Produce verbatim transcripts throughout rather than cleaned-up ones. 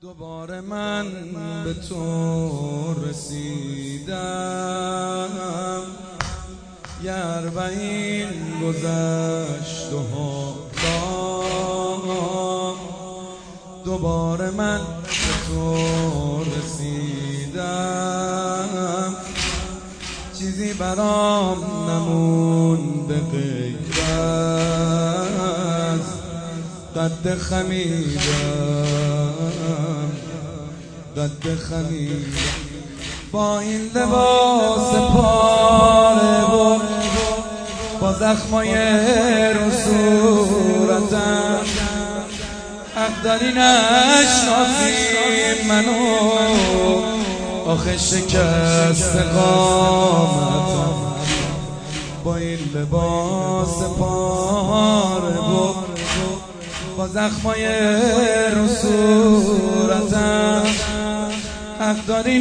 دوباره من به تو رسیدم، یه اربعین گذشت و حالا دوباره من به تو رسیدم. چیزی برام نمونده غیر از قد خمیدم، قد خمیدم با این لباس پاره و با زخمای رو صورتم. حق داری نشناسی منو، آخه شکست قامتم با این لباس پاره و با زخمای رو صورتم. حق داری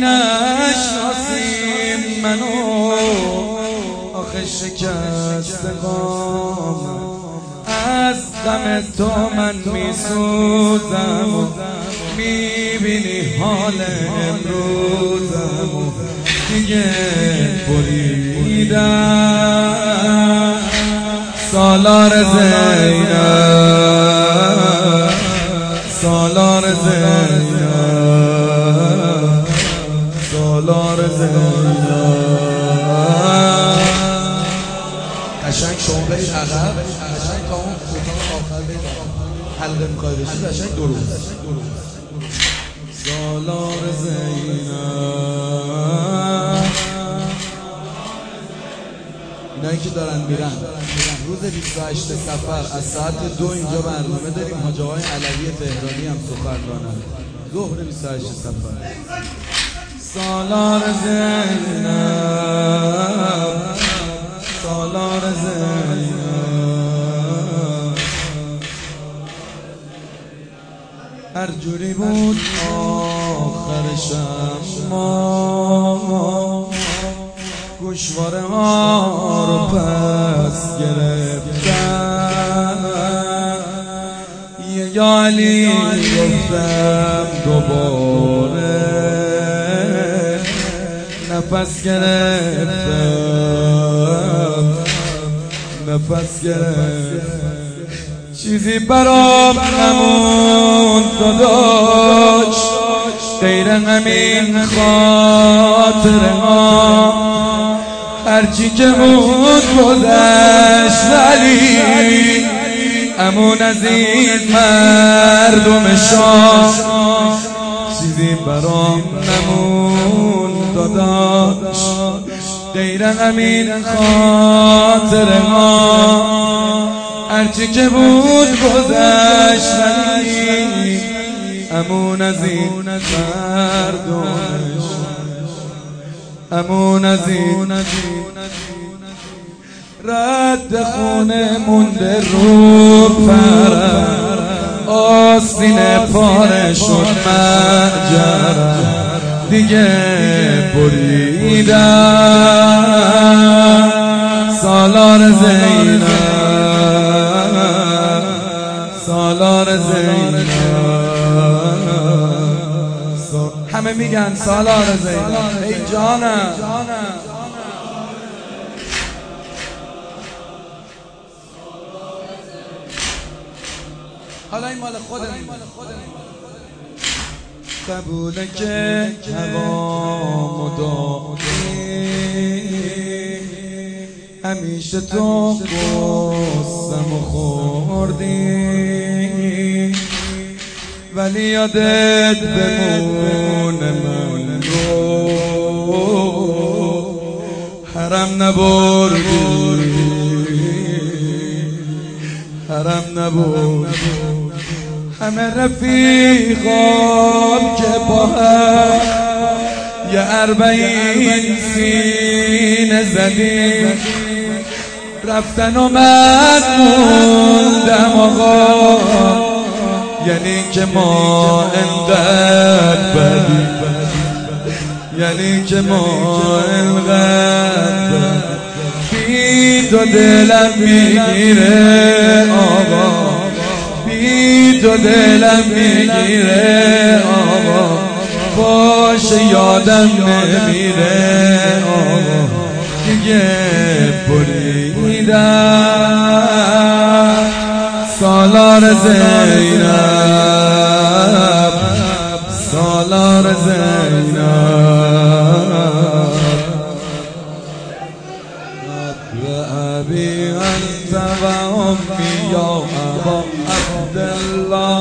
نشناسی منو، آخه شکست قامت. از غم تو من میسوزم و میبینی حال امروزم و دیگه بریدم. سالار زینب، سالار زینب، سالار زینب. قشنگ شما برید عقب، قشنگ تا اون کوتاه آخر برید حلقه میخوای بشید، قشنگ درست. سالار زینب. اینایی که دارن میرن روز بیست و هشت صفر از ساعت دو اینجا برنامه داریم. حاجی آقای علوی تهرانی هم سخنرانن ظهر بیست و هشت صفر. سالار زینب، سالار زینب. هر جوری بود آخرشم ما گوشواره ها رو پس گرفتم. یه یا علی گفتم دوباره نفس گرفتم، نفس گرفتم. چیزی برام نموند داداش غیر همین خاطره ها. هرچی که بود گذشت ولی امون از این مردم شام. چیزی برام نموند داداش غیر همین خاطره ها. هرچی که بود گذشت ولی امون از این مردم، امون از این. رد خونه مونده رو پرم، آستین پاره شد مجرم، دیگه بریدم. سالار زینب، سالار زینب. همه میگن سالار زینب. ای جانم حالا این مال خودم. قبوله که هوام و دادی، همیشه تو قصم و خوردی، ولی یادت بمونه من رو حرم نبردی، حرم نبردی. همه رفیقام که با هم یه اربعین سینه زدیم، رفتن و من موندم آقا. یعنی که ما انقدر بدیم، یعنی که ما انقدر بدیم. بی تو دلم میگیره آقا، بی تو دلم میگیره آقا. باشه یادم نمیره دیگه بریدم سالار زینب سالار زینب بأبي أنت وأمي يا أبا عبد الله